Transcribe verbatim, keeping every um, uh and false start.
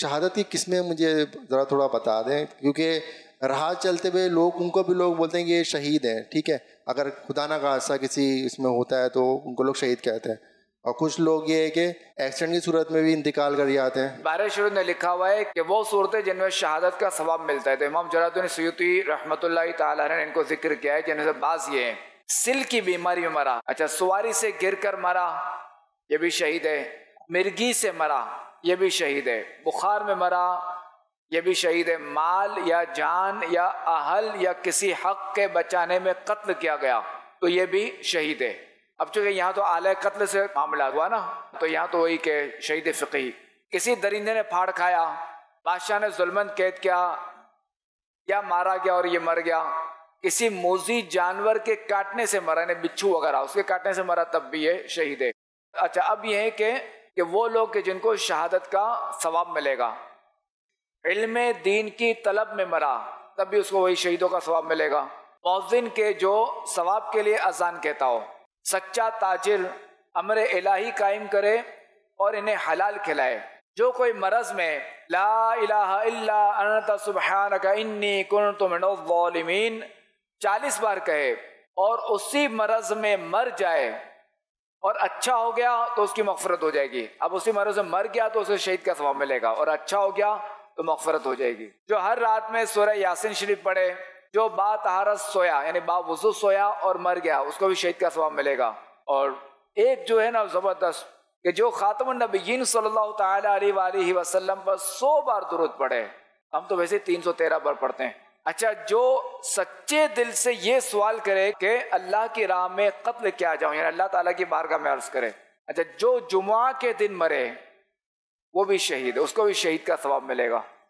شہادت کی قسمیں مجھے ذرا تھوڑا بتا دیں، کیونکہ راہ چلتے ہوئے لوگ ان کو بھی لوگ بولتے ہیں کہ یہ شہید ہیں، ٹھیک ہے، اگر خدا نہ خاصہ کسی اس میں ہوتا ہے تو ان کو لوگ شہید کہتے ہیں، اور کچھ لوگ یہ ہے کہ ایکسیڈنٹ کی صورت میں بھی انتقال کر جاتے ہیں۔ بارِ شروع نے لکھا ہوا ہے کہ وہ صورتیں جن میں شہادت کا ثواب ملتا ہے، تو امام جلال الدین سیوطی رحمۃ اللہ تعالیٰ نے ان کو ذکر کیا ہے، جن سے بعض یہ ہیں سل کی بیماری میں مرا، اچھا سواری سے گر کر مرا، یہ بھی شہید ہے، مرگی سے مرا، یہ بھی شہید ہے، بخار میں مرا، یہ بھی شہید ہے، مال یا جان یا اہل یا کسی حق کے بچانے میں قتل کیا گیا تو یہ بھی شہید ہے۔ اب چونکہ یہاں تو اعلی قتل سے معاملہ ہوا نا، تو یہاں تو وہی کہ شہید فقہی، کسی درندے نے پھاڑ کھایا، بادشاہ نے ظلمن قید کیا یا مارا گیا اور یہ مر گیا، کسی موذی جانور کے کاٹنے سے مرا، یعنی بچھو وغیرہ اس کے کاٹنے سے مرا، تب بھی یہ شہید ہے۔ اچھا اب یہ ہے کہ کہ وہ لوگ کہ جن کو شہادت کا ثواب ملے گا، علم دین کی طلب میں مرا تب بھی اس کو وہی شہیدوں کا ثواب ملے گا، مؤذن کے جو ثواب کے لیے اذان کہتا ہو، سچا تاجر امر الہی قائم کرے اور انہیں حلال کھلائے، جو کوئی مرض میں لا الہ الا انت سبحانک انی کنت من الظالمین چالیس بار کہے اور اسی مرض میں مر جائے اور اچھا ہو گیا تو اس کی مغفرت ہو جائے گی۔ اب اسی مرض میں مر گیا تو اسے شہید کا ثواب ملے گا، اور اچھا ہو گیا تو مغفرت ہو جائے گی۔ جو ہر رات میں سورہ یاسین شریف پڑھے، جو با طہارت سویا یعنی با وضو سویا اور مر گیا، اس کو بھی شہید کا ثواب ملے گا۔ اور ایک جو ہے نا زبردست کہ جو خاتم النبیین صلی اللہ تعالی علیہ وآلہ وسلم پر سو بار درود پڑھے، ہم تو ویسے تین سو تیرہ بار پڑھتے ہیں۔ اچھا جو سچے دل سے یہ سوال کرے کہ اللہ کی راہ میں قتل کیا جاؤں، یعنی اللہ تعالیٰ کی بارگاہ میں عرض کرے، اچھا جو جمعہ کے دن مرے وہ بھی شہید ہے، اس کو بھی شہید کا ثواب ملے گا۔